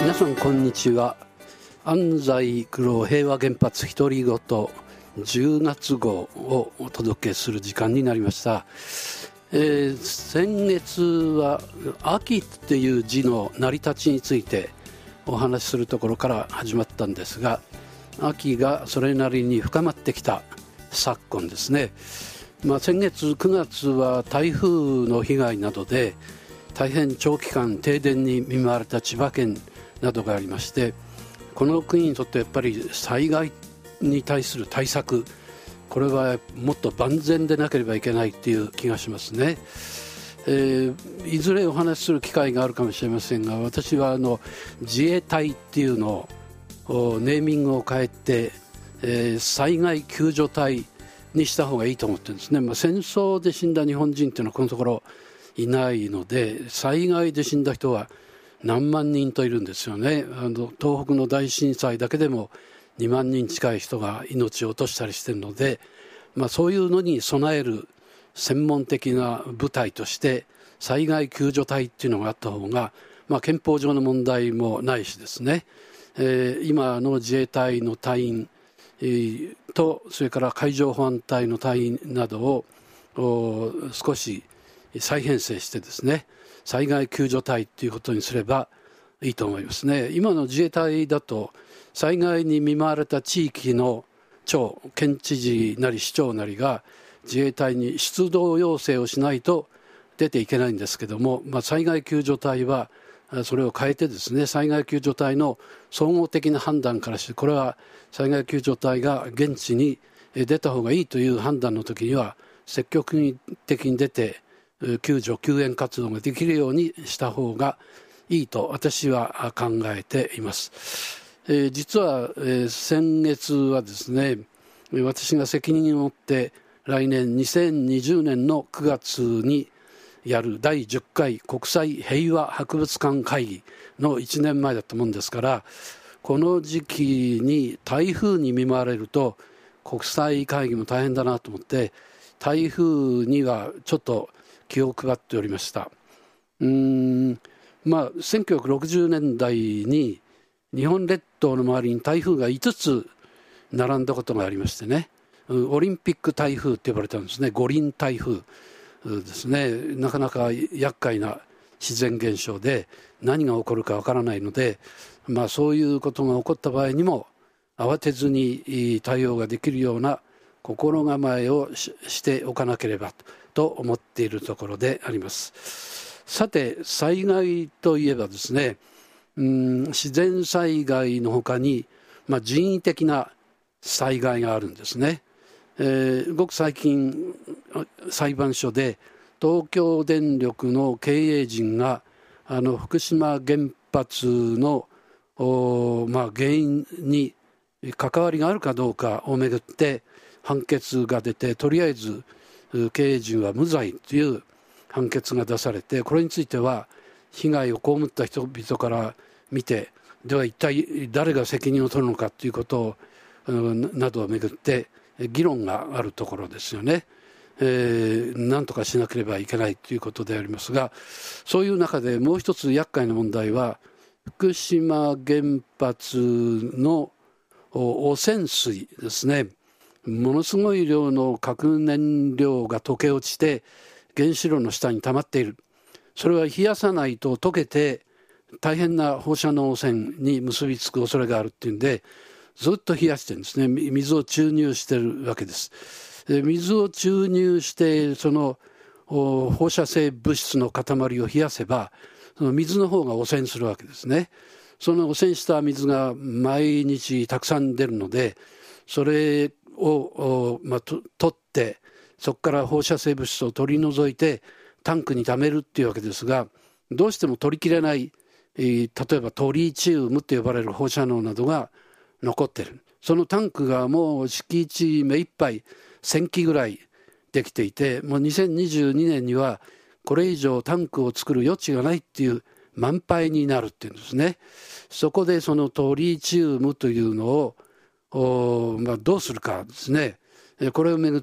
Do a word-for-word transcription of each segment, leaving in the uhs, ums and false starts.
皆さんこんにちは。安西九郎平和原発独り言じゅうがつ号をお届けする時間になりました。えー、先月は秋っていう字の成り立ちについてお話しするところから始まったんですが、秋がそれなりに深まってきた昨今ですね。まあ、先月くがつは台風の被害などで大変長期間停電に見舞われた千葉県などがありまして、この国にとってやっぱり災害に対する対策、これはもっと万全でなければいけないという気がしますね。えー、いずれお話しする機会があるかもしれませんが、私はあの自衛隊っていうのをネーミングを変えて、えー、災害救助隊にした方がいいと思ってるんですね。まあ、戦争で死んだ日本人というのはこのところいないので、災害で死んだ人は何万人といるんですよね。あの東北の大震災だけでもにまんにん近い人が命を落としたりしているので、まあ、そういうのに備える専門的な部隊として災害救助隊っていうのがあった方が、まあ、憲法上の問題もないしですね、えー、今の自衛隊の隊員、えー、とそれから海上保安隊の隊員などを少し再編成してですね、災害救助隊ということにすればいいと思いますね。今の自衛隊だと災害に見舞われた地域の町、県知事なり市長なりが自衛隊に出動要請をしないと出ていけないんですけども、まあ、災害救助隊はそれを変えてですね、災害救助隊の総合的な判断からして、これは災害救助隊が現地に出た方がいいという判断の時には積極的に出て救助救援活動ができるようにした方がいいと私は考えています。えー、実は、えー、先月はですね、私が責任を持って来年にせんにじゅうねんのくがつにやるだいじゅっかい国際平和博物館会議のいちねんまえだったもんですから、この時期に台風に見舞われると国際会議も大変だなと思って、台風にはちょっと気を配っておりました。うーんまあ、せんきゅうひゃくろくじゅうねんだいに日本列島の周りに台風がいつつ並んだことがありましてね、オリンピック台風って呼ばれたんですね。五輪台風ですね。なかなか厄介な自然現象で何が起こるかわからないので、まあ、そういうことが起こった場合にも慌てずに対応ができるような心構えを し, しておかなければと思っているところであります。さて、災害といえばですね、うん自然災害のほかに、まあ、人為的な災害があるんですね。えー、ごく最近裁判所で東京電力の経営陣があの福島原発の、まあ、原因に関わりがあるかどうかをめぐって判決が出て、とりあえず経営陣は無罪という判決が出されて、これについては被害を被った人々から見て、では一体誰が責任を取るのかということをなどをめぐって議論があるところですよね。えー、何とかしなければいけないということでありますが、そういう中でもう一つ厄介な問題は福島原発の汚染水ですね。ものすごい量の核燃料が溶け落ちて原子炉の下に溜まっている。それは冷やさないと溶けて大変な放射能汚染に結びつく恐れがあるっていうんで、ずっと冷やしてるんですね。水を注入しているわけです。で水を注入してその放射性物質の塊を冷やせば、その水の方が汚染するわけですね。その汚染した水が毎日たくさん出るので、それを、まあ、と取ってそこから放射性物質を取り除いてタンクに溜めるっていうわけですが、どうしても取りきれない、えー、例えばトリチウムと呼ばれる放射能などが残っている。そのタンクがもう敷地目いっぱいせんきぐらいできていて、もうにせんにじゅうにねんにはこれ以上タンクを作る余地がないっていう満杯になるっていうんですね。そこでそのトリチウムというのをまあ、どうするかですね。これをめぐって、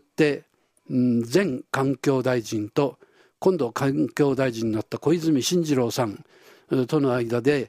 うん、前環境大臣と今度環境大臣になった小泉進次郎さんとの間で、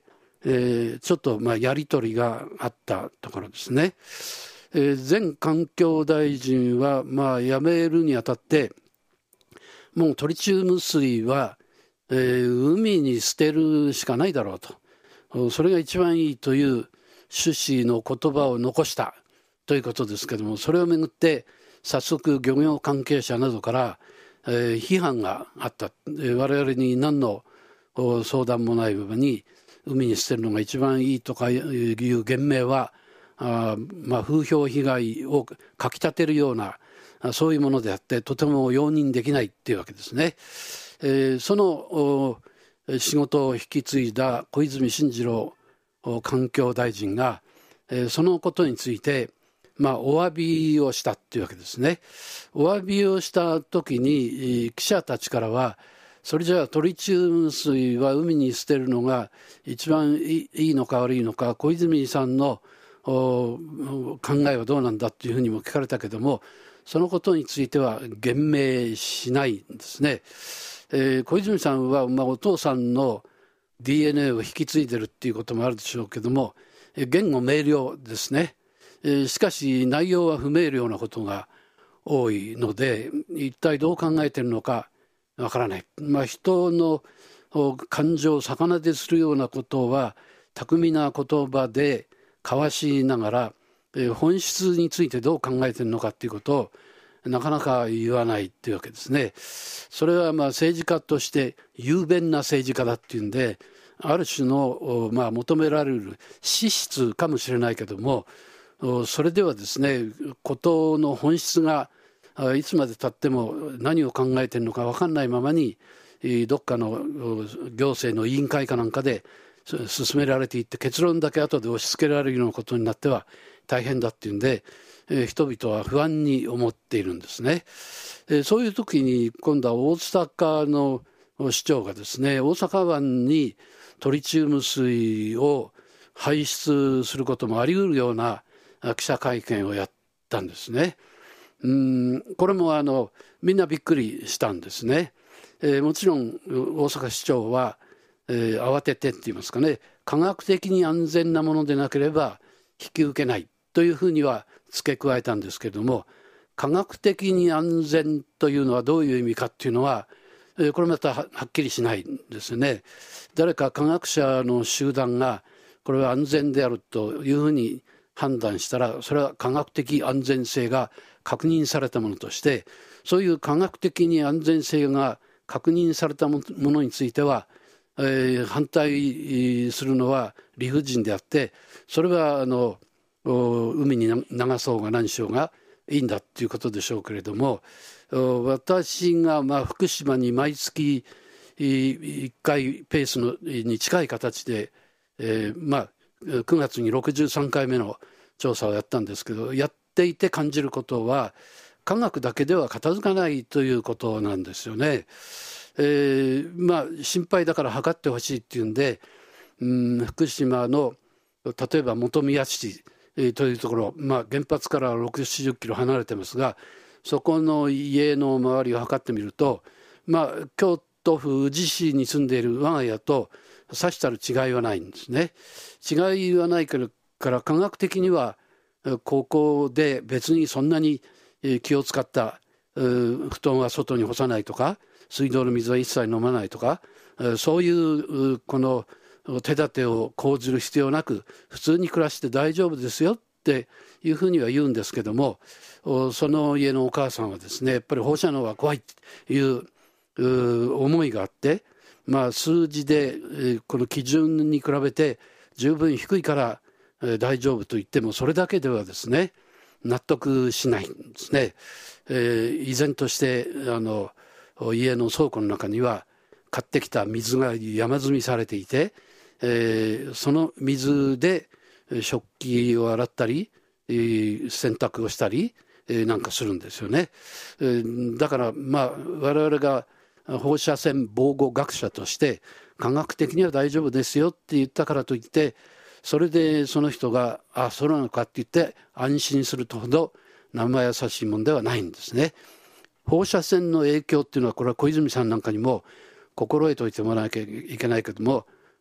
えー、ちょっとまあやり取りがあったところですね。えー、前環境大臣はまあ辞めるにあたってもうトリチウム水は、えー、海に捨てるしかないだろうと、それが一番いいという趣旨の言葉を残したということですけれども、それをめぐって早速漁業関係者などから、えー、批判があった。えー、我々に何の相談もないままに海に捨てるのが一番いいとかいう言明はあ、まあ、風評被害をかきたてるようなそういうものであってとても容認できないっていうわけですね。えー、その仕事を引き継いだ小泉進次郎環境大臣が、えー、そのことについてまあ、お詫びをしたっていうわけですね。お詫びをした時に記者たちからはそれじゃあトリチウム水は海に捨てるのが一番いいのか悪いのか、小泉さんの考えはどうなんだっていうふうにも聞かれたけども、そのことについては言明しないんですね。えー、小泉さんは、まあ、お父さんの ディーエヌエー を引き継いでるっていうこともあるでしょうけども、言語明瞭ですね。しかし内容は不明瞭なことが多いので一体どう考えているのかわからない。まあ、人の感情を逆なでするようなことは巧みな言葉で交わしながら本質についてどう考えているのかということをなかなか言わないというわけですね。それはまあ政治家として雄弁な政治家だっていうんである種のまあ求められる資質かもしれないけども、それではですね事の本質がいつまでたっても何を考えているのか分かんないままにどっかの行政の委員会かなんかで進められていって結論だけ後で押し付けられるようなことになっては大変だっていうんで人々は不安に思っているんですね。そういう時に今度は大阪の市長がですね大阪湾にトリチウム水を排出することもあり得るような記者会見をやったんですね。うんこれもあのみんなびっくりしたんですね。えー、もちろん大阪市長は、えー、慌ててって言いますかね科学的に安全なものでなければ引き受けないというふうには付け加えたんですけれども、科学的に安全というのはどういう意味かっていうのは、えー、これまた は, はっきりしないんですね。誰か科学者の集団がこれは安全であるというふうに判断したらそれは科学的安全性が確認されたものとして、そういう科学的に安全性が確認されたものについては、えー、反対するのは理不尽であって、それはあの海に流そうが何しようがいいんだっていうことでしょうけれども、私がまあ福島に毎月いっかいペースのに近い形で、えー、まあくがつにろくじゅうさんかいめの調査をやったんですけど、やっていて感じることは科学だけでは片付かないということなんですよね。えー、まあ心配だから測ってほしいっていうんで、うん、福島の例えば本宮市というところ、まあ、原発からろくじゅう、ななじゅっキロ離れてますが、そこの家の周りを測ってみると、まあ、京都府宇治市に住んでいる我が家とさしたる違いはないんですね。違いはないから科学的にはここで別にそんなに気を使った布団は外に干さないとか水道の水は一切飲まないとか、そういうこの手立てを講ずる必要なく普通に暮らして大丈夫ですよっていうふうには言うんですけども、その家のお母さんはですねやっぱり放射能は怖いという思いがあって、まあ、数字でこの基準に比べて十分低いから大丈夫と言ってもそれだけではですね納得しないんですね。えー、依然としてあの家の倉庫の中には買ってきた水が山積みされていて、えー、その水で食器を洗ったり、えー、洗濯をしたり、えー、なんかするんですよね。えー、だからまあ我々が放射線防護学者として科学的には大丈夫ですよって言ったからといってそれでその人があそうなのかって言って安心するとほど生優しいもんではないんですね。放射線の影響っていうのはこれは小泉さんなんかにも心得ておいてもらわなきゃいけないけども、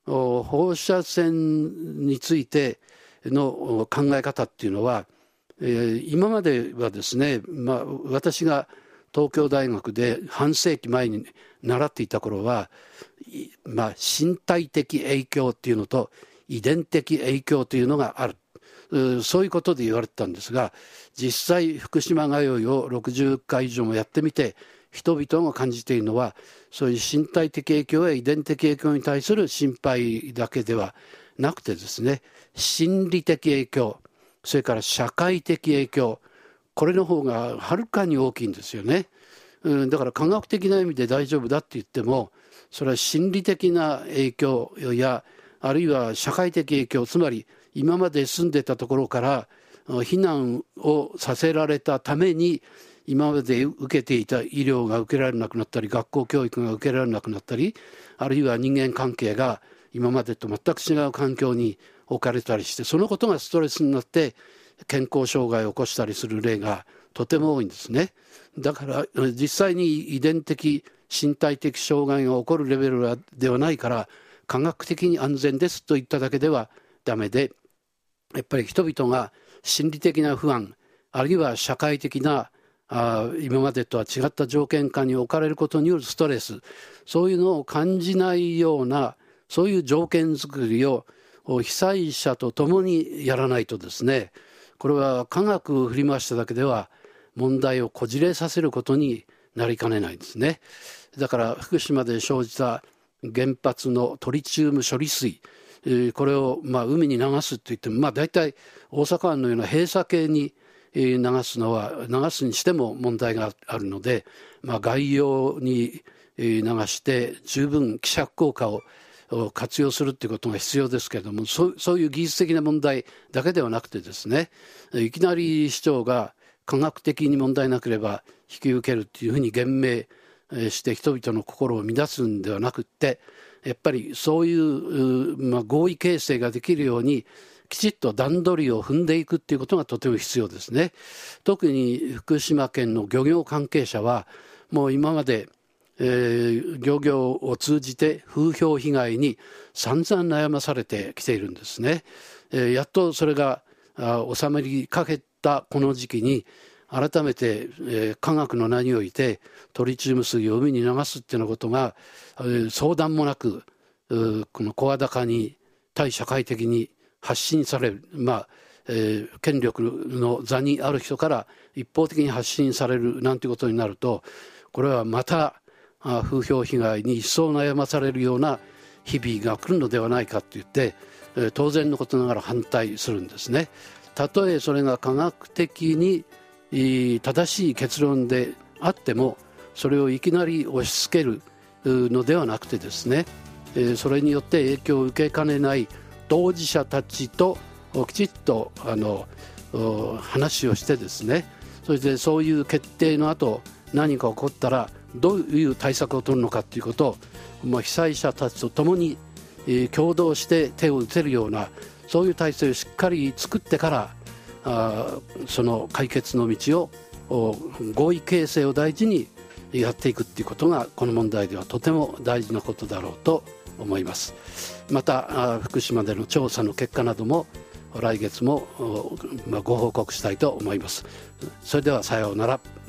放射線についての考え方っていうのは、えー、今まではですね、まあ、私が東京大学で半世紀前に習っていた頃は、まあ、身体的影響っていうのと遺伝的影響というのがある、そういうことで言われてたんですが、実際福島通いをろくじゅっかい以上もやってみて人々が感じているのは、そういう身体的影響や遺伝的影響に対する心配だけではなくてですね、心理的影響、それから社会的影響、これの方がはるかに大きいんですよね。うん、だから科学的な意味で大丈夫だって言っても、それは心理的な影響や、あるいは社会的影響、つまり今まで住んでたところから避難をさせられたために、今まで受けていた医療が受けられなくなったり、学校教育が受けられなくなったり、あるいは人間関係が今までと全く違う環境に置かれたりして、そのことがストレスになって健康障害を起こしたりする例がとても多いんですね。だから実際に遺伝的身体的障害が起こるレベルではないから科学的に安全ですと言っただけではダメで、やっぱり人々が心理的な不安、あるいは社会的なあ今までとは違った条件下に置かれることによるストレス、そういうのを感じないような、そういう条件作りを被災者と共にやらないとですね、これは科学を振り回しただけでは問題をこじれさせることになりかねないんですね。だから福島で生じた原発のトリチウム処理水、これをまあ海に流すといっても、まあ、大体大阪湾のような閉鎖系に流すのは流すにしても問題があるので、まあ、外洋に流して十分希釈効果を活用するということが必要ですけれども、そう、そういう技術的な問題だけではなくてですね、いきなり市長が科学的に問題なければ引き受けるというふうに言明して人々の心を乱すんではなくって、やっぱりそういう、まあ、合意形成ができるようにきちっと段取りを踏んでいくということがとても必要ですね。特に福島県の漁業関係者はもう今までえー、漁業を通じて風評被害に散々悩まされてきているんですね。えー、やっとそれが収まりかけたこの時期に改めて、えー、科学の名においてトリチウム水を海に流すっていうようなことが、えー、相談もなくこの声高に対社会的に発信される、まあえー、権力の座にある人から一方的に発信されるなんてことになると、これはまた風評被害に一層悩まされるような日々が来るのではないかと言って、当然のことながら反対するんですね。たとえそれが科学的に正しい結論であっても、それをいきなり押し付けるのではなくてですね、それによって影響を受けかねない当事者たちときちっとあの話をしてですね、そしてそういう決定の後何か起こったらどういう対策を取るのかということを、まあ、被災者たちと共に、えー、共同して手を打てるような、そういう体制をしっかり作ってからあその解決の道を合意形成を大事にやっていくということがこの問題ではとても大事なことだろうと思います。また福島での調査の結果なども来月も、まあ、ご報告したいと思います。それではさようなら。